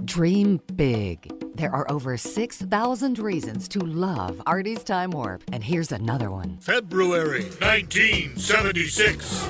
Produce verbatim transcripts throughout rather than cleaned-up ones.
Dream big. There are over six thousand reasons to love Artie's Time Warp. And here's another one. February nineteen seventy-six.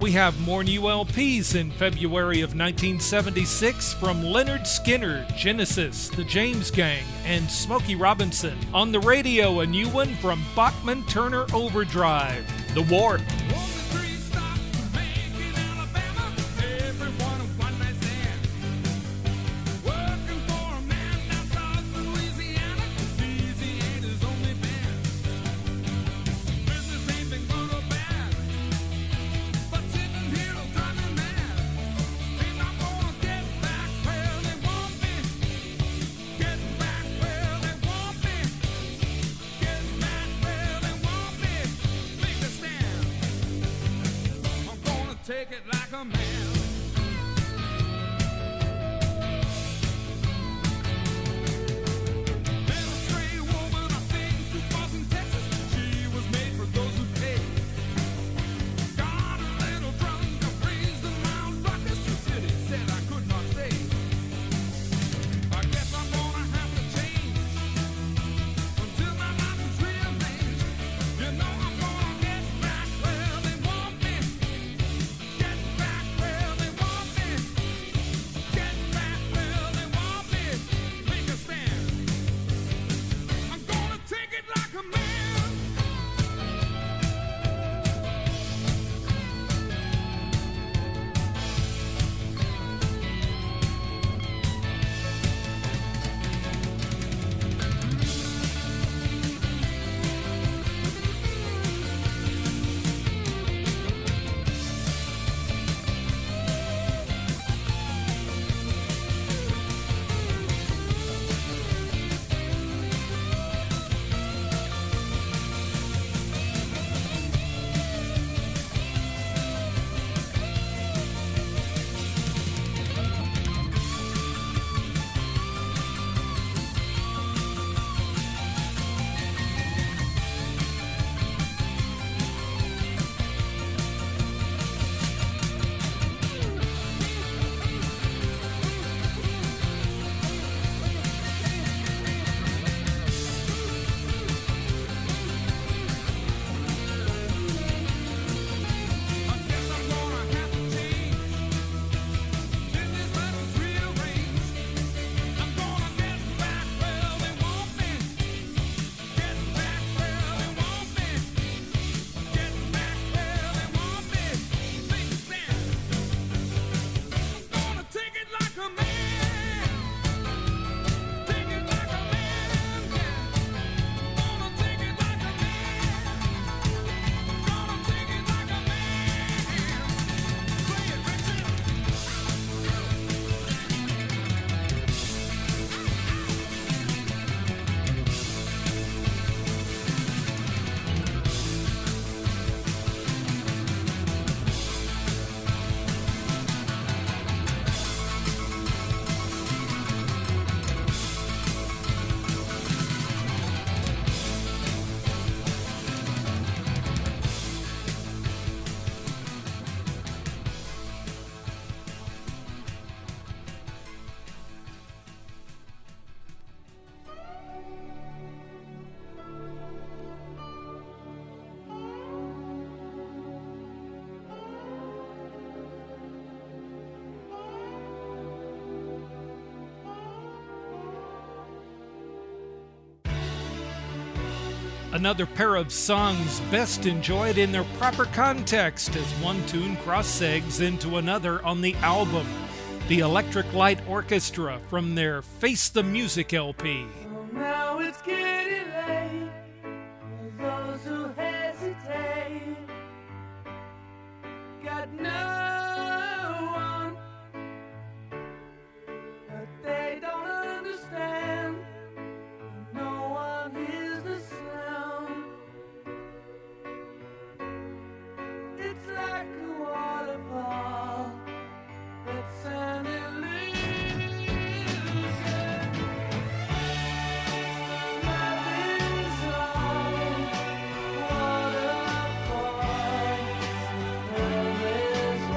We have more new L Ps in February of nineteen seventy-six from Lynyrd Skynyrd, Genesis, The James Gang, and Smokey Robinson. On the radio, a new one from Bachman Turner Overdrive, The Warp. Take it like a man. There's a stray woman, I think, who was in Texas. She was made for those who pay. Got a little drunk, I praised the Mount Ruckus. The city said I could not stay. I guess I'm gonna have to change until my life is rearranged. You know I'm gonna get back where they want me. Get back where they want me. Get back where they want me. Make a stand. I'm gonna take it like a man. I guess I'm gonna have to change till this life is rearranged. I'm gonna get back where they want me. Get back where they want me. Get back where they want me. Make a stand. I'm gonna take it like a man. Take it like a man. Yeah. Gonna take it like a man. Gonna take it like a man. Play it, Richard. Another pair of songs best enjoyed in their proper context as one tune cross-segs into another on the album. The Electric Light Orchestra from their Face the Music L P. Now it's getting late for those who hesitate. Got no one, but they don't understand. No one hears the sound. It's like a waterfall that's an illusion. Love is all waterfall. There is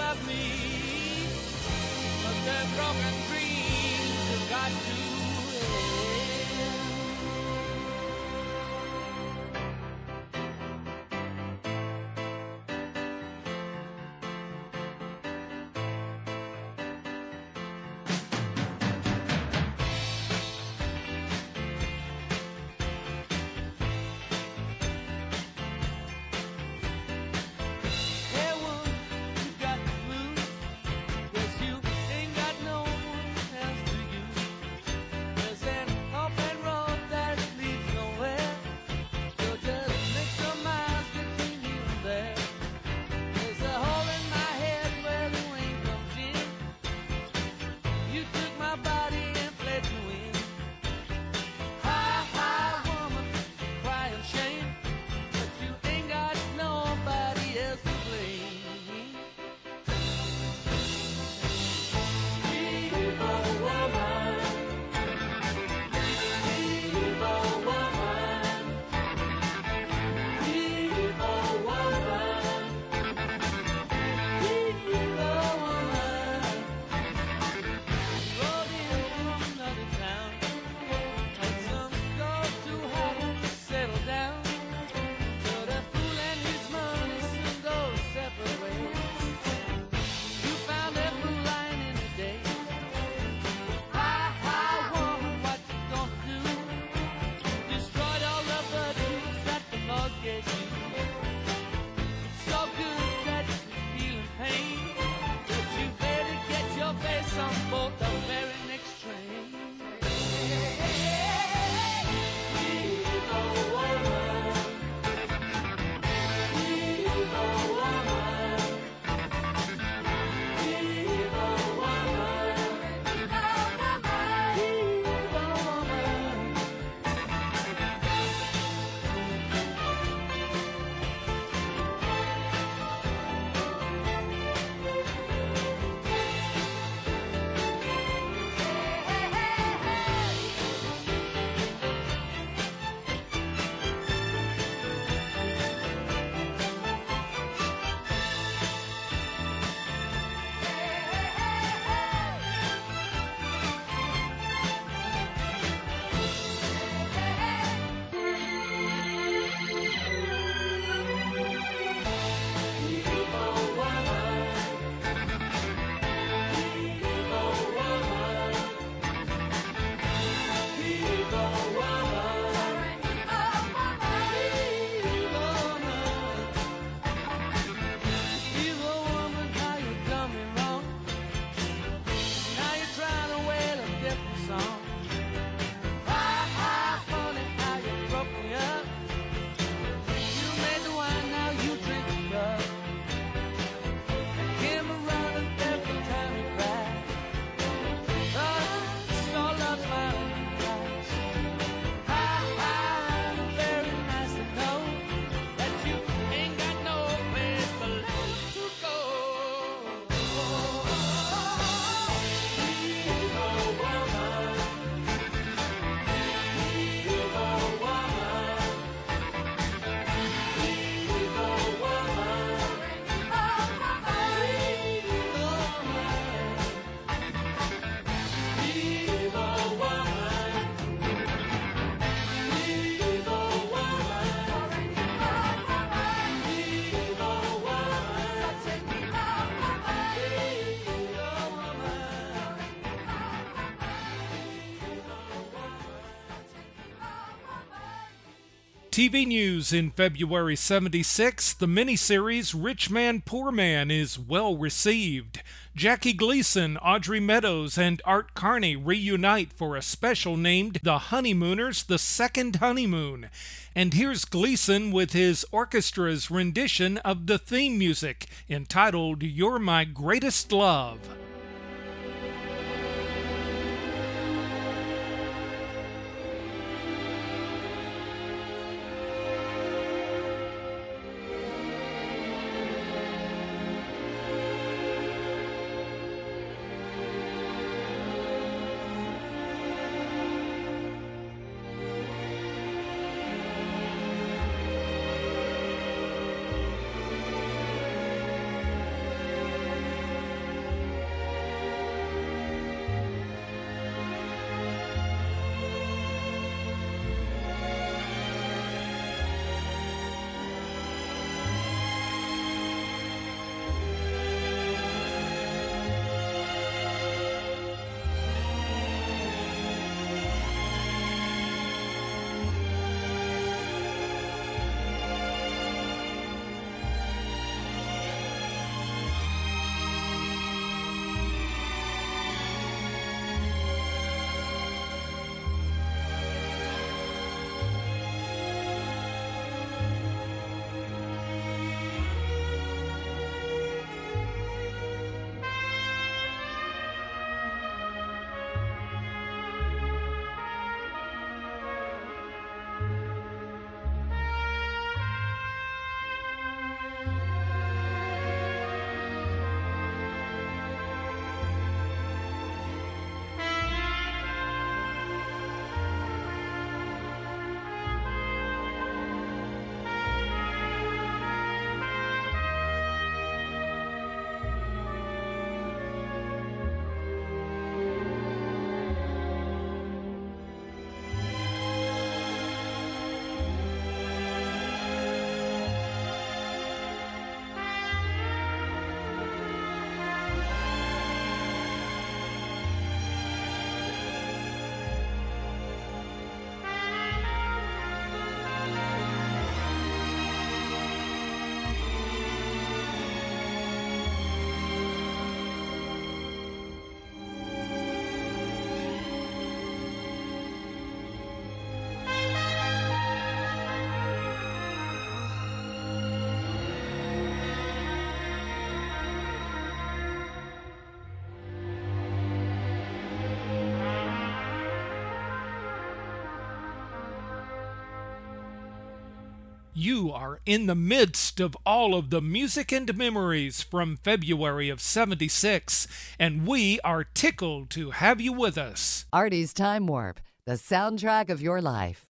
of me. But their broken dreams have got to end. Hey, woman, you got the blues. Guess you ain't got no one else to use. There's an open road that leads nowhere. So just make some miles between here and there. There's a hole in my head where the wind comes in. You took my body and played to win. Hi, hi, woman, crying shame. But you ain't got nobody else to blame. Evil woman, evil woman, evil woman, evil woman. Rode in from another town, had some girl too hot to settle down. So the fool and his money soon go separate ways. You found that blue line in the day. Hi, hi, woman, what you gonna do? Destroyed all the virtues that the Lord gave you. It's so good that you're feeling pain, but you better get your face on board the very next train. Evil woman, evil woman, evil woman, evil woman. T V news in February seventy-six, the miniseries Rich Man, Poor Man is well received. Jackie Gleason, Audrey Meadows, and Art Carney reunite for a special named The Honeymooners, The Second Honeymoon. And here's Gleason with his orchestra's rendition of the theme music, entitled You're My Greatest Love. You are in the midst of all of the music and memories from February of seventy-six, and we are tickled to have you with us. Artie's Time Warp, the soundtrack of your life.